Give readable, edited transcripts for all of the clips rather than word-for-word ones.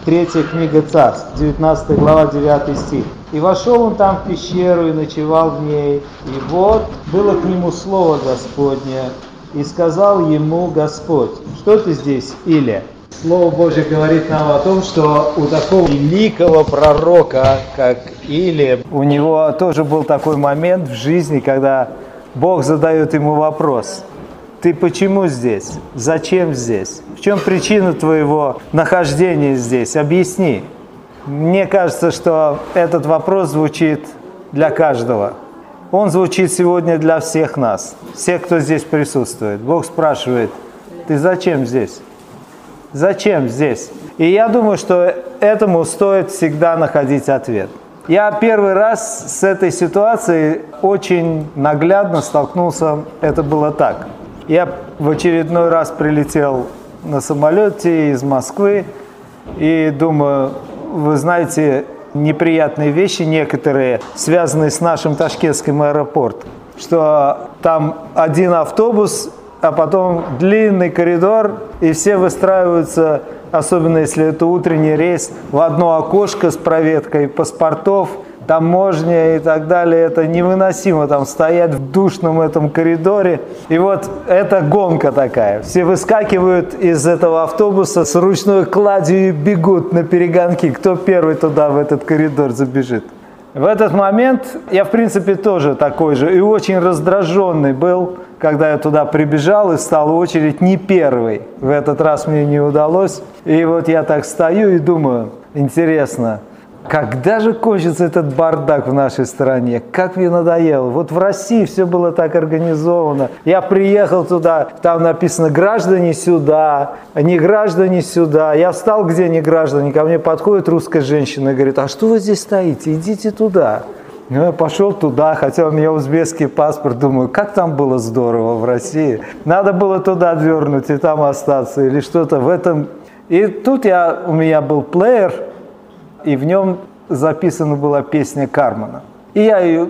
Третья книга Царств, 19 глава, 9 стих. «И вошел он там в пещеру и ночевал в ней, и вот было к нему слово Господне, и сказал ему Господь». Что ты здесь, Илия? Слово Божье говорит нам о том, что у такого великого пророка, как Илия, у него тоже был такой момент в жизни, когда Бог задает ему вопрос: ты почему здесь? Зачем здесь? В чем причина твоего нахождения здесь? Объясни. Мне кажется, что этот вопрос звучит для каждого. Он звучит сегодня для всех нас, всех, кто здесь присутствует. Бог спрашивает: ты зачем здесь? Зачем здесь? И я думаю, что этому стоит всегда находить ответ. Я первый раз с этой ситуацией очень наглядно столкнулся. Это было так. Я в очередной раз прилетел на самолете из Москвы и думаю, вы знаете, неприятные вещи некоторые, связанные с нашим ташкентским аэропортом, что там один автобус, а потом длинный коридор, и все выстраиваются, особенно если это утренний рейс, в одно окошко с проверкой паспортов, таможня и так далее. Это невыносимо там стоять в душном этом коридоре. И вот это гонка такая. Все выскакивают из этого автобуса с ручной кладью и бегут на перегонки. Кто первый туда, в этот коридор забежит. В этот момент я, в принципе, тоже такой же и очень раздраженный был, когда я туда прибежал и встал в очередь не первый. В этот раз мне не удалось. И вот я так стою и думаю, интересно, когда же кончится этот бардак в нашей стране? Как мне надоело. Вот в России все было так организовано. Я приехал туда, там написано «граждане сюда», «не граждане сюда». Я встал, где не граждане, ко мне подходит русская женщина и говорит: а что вы здесь стоите? Идите туда. Ну, я пошел туда, хотя у меня узбекский паспорт. Думаю, как там было здорово в России. Надо было туда двернуть и там остаться или что-то в этом. И тут у меня был плеер, и в нем записана была песня Кармана. И я ее,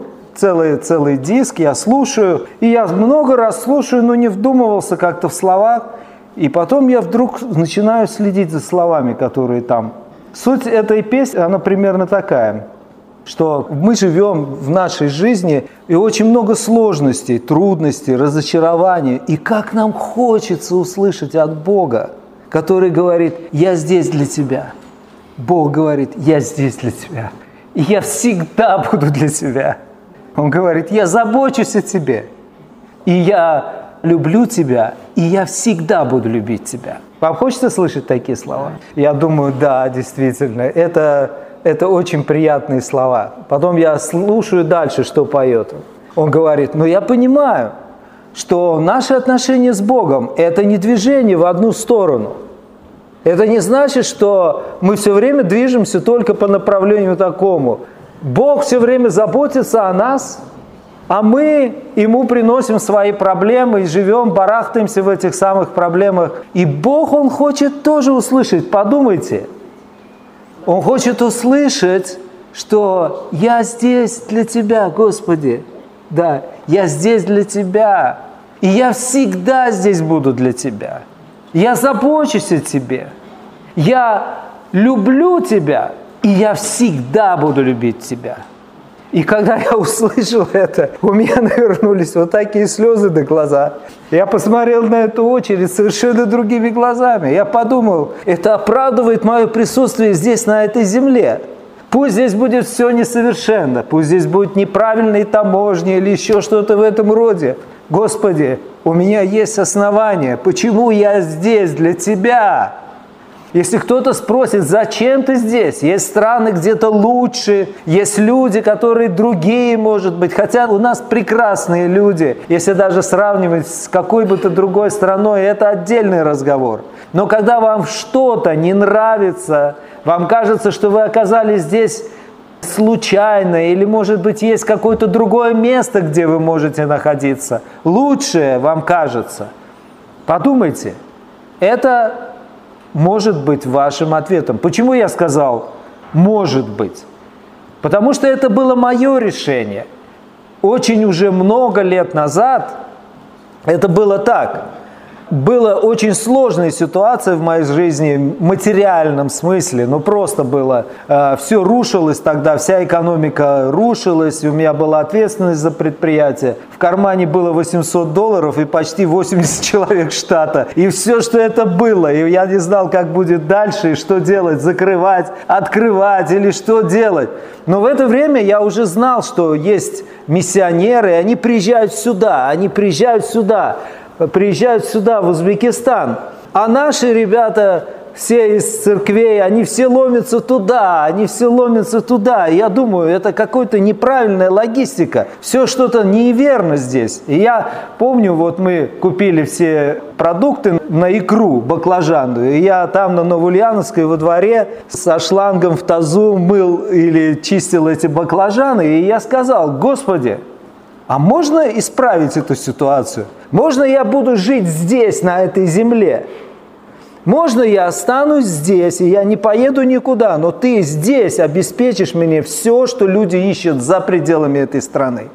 целый диск я слушаю, и я много раз слушаю, но не вдумывался как-то в слова. И потом я вдруг начинаю следить за словами, которые там. Суть этой песни, она примерно такая, что мы живем в нашей жизни, и очень много сложностей, трудностей, разочарований. И как нам хочется услышать от Бога, который говорит: «Я здесь для тебя». Бог говорит: «Я здесь для тебя, и я всегда буду для тебя». Он говорит: «Я забочусь о тебе, и я люблю тебя, и я всегда буду любить тебя». Вам хочется слышать такие слова? Я думаю, да, действительно, это очень приятные слова. Потом я слушаю дальше, что поет. Он говорит: «Но я понимаю, что наши отношения с Богом – это не движение в одну сторону. Это не значит, что мы все время движемся только по направлению такому. Бог все время заботится о нас, а мы Ему приносим свои проблемы и живем, барахтаемся в этих самых проблемах. И Бог, Он хочет тоже услышать, подумайте. Он хочет услышать, что я здесь для тебя, Господи. Да, я здесь для тебя, и я всегда здесь буду для тебя. Я забочусь о тебе, я люблю тебя, и я всегда буду любить тебя». И когда я услышал это, у меня навернулись вот такие слезы до глаза. Я посмотрел на эту очередь совершенно другими глазами. Я подумал, это оправдывает мое присутствие здесь, на этой земле. Пусть здесь будет все несовершенно, пусть здесь будет неправильные таможни или еще что-то в этом роде. Господи, у меня есть основания, почему я здесь для Тебя. Если кто-то спросит, зачем ты здесь? Есть страны где-то лучше, есть люди, которые другие, может быть. Хотя у нас прекрасные люди, если даже сравнивать с какой бы то другой страной, это отдельный разговор. Но когда вам что-то не нравится, вам кажется, что вы оказались здесь случайно, или, может быть, есть какое-то другое место, где вы можете находиться, лучшее вам кажется, подумайте, это может быть вашим ответом. Почему я сказал «может быть»? Потому что это было мое решение. Очень уже много лет назад это было так. была очень сложная ситуация в моей жизни, в материальном смысле, просто было. Все рушилось тогда, вся экономика рушилась, у меня была ответственность за предприятие. В кармане было $800 и почти 80 человек штата. И все, что это было, и я не знал, как будет дальше, и что делать, закрывать, открывать или что делать. Но в это время я уже знал, что есть миссионеры, и они приезжают сюда, в Узбекистан. А наши ребята, все из церквей, они все ломятся туда. И я думаю, это какая-то неправильная логистика. Все что-то неверно здесь. И я помню, мы купили все продукты на икру баклажанную. И я там на Новоульяновской во дворе со шлангом в тазу мыл или чистил эти баклажаны. И я сказал: Господи, а можно исправить эту ситуацию? Можно я буду жить здесь, на этой земле? Можно я останусь здесь, и я не поеду никуда, но ты здесь обеспечишь мне все, что люди ищут за пределами этой страны?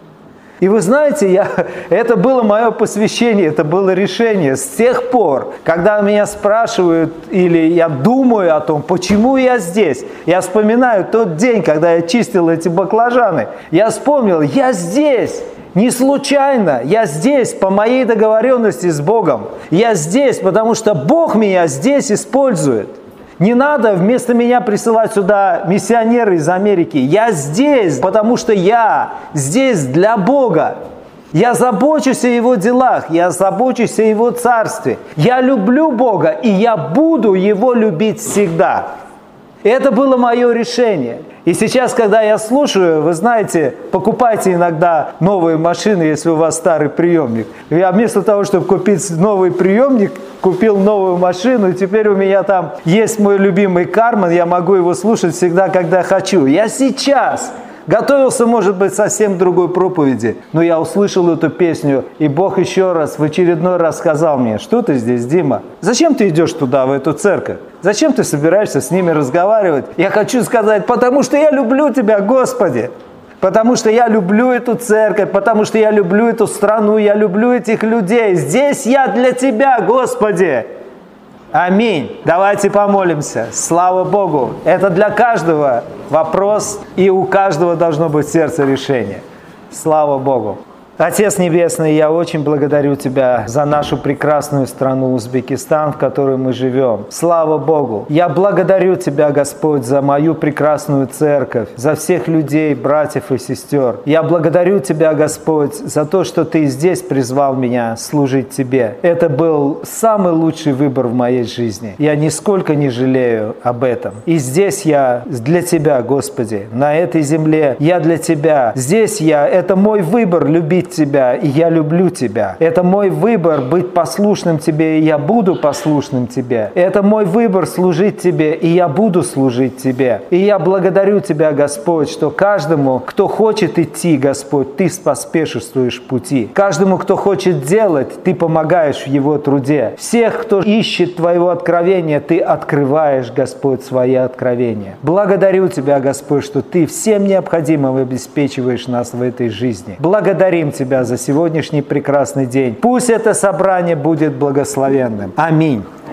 И вы знаете, это было мое посвящение, это было решение. С тех пор, когда меня спрашивают, или я думаю о том, почему я здесь, я вспоминаю тот день, когда я чистил эти баклажаны. Я вспомнил, я здесь не случайно, я здесь по моей договоренности с Богом. Я здесь, потому что Бог меня здесь использует. Не надо вместо меня присылать сюда миссионеры из Америки. Я здесь, потому что я здесь для Бога. Я забочусь о Его делах, я забочусь о Его царстве. Я люблю Бога, и я буду Его любить всегда. Это было мое решение. И сейчас, когда я слушаю, вы знаете, покупайте иногда новые машины, если у вас старый приемник. Я вместо того, чтобы купить новый приемник, купил новую машину, и теперь у меня там есть мой любимый Карман, я могу его слушать всегда, когда хочу. Я сейчас готовился, может быть, совсем к другой проповеди, но я услышал эту песню, и Бог еще раз, в очередной раз сказал мне: что ты здесь, Дима? Зачем ты идешь туда, в эту церковь? Зачем ты собираешься с ними разговаривать? Я хочу сказать: потому что я люблю тебя, Господи. Потому что я люблю эту церковь, потому что я люблю эту страну, я люблю этих людей. Здесь я для тебя, Господи. Аминь. Давайте помолимся. Слава Богу. Это для каждого вопрос, и у каждого должно быть в сердце решение. Слава Богу. Отец Небесный, я очень благодарю Тебя за нашу прекрасную страну Узбекистан, в которой мы живем. Слава Богу! Я благодарю Тебя, Господь, за мою прекрасную церковь, за всех людей, братьев и сестер. Я благодарю Тебя, Господь, за то, что Ты здесь призвал меня служить Тебе. Это был самый лучший выбор в моей жизни. Я нисколько не жалею об этом. И здесь я для Тебя, Господи, на этой земле я для Тебя. Здесь это мой выбор любить Тебя, и я люблю Тебя. Это мой выбор быть послушным Тебе, и я буду послушным Тебе. Это мой выбор служить Тебе, и я буду служить Тебе. И я благодарю Тебя, Господь, что каждому, кто хочет идти, Господь, Ты поспешествуешь пути. Каждому, кто хочет делать, Ты помогаешь в его труде. Всех, кто ищет Твоего откровения, Ты открываешь, Господь, свои откровения. Благодарю Тебя, Господь, что Ты всем необходимым обеспечиваешь нас в этой жизни. Благодарим Тебя за сегодняшний прекрасный день. Пусть это собрание будет благословенным. Аминь.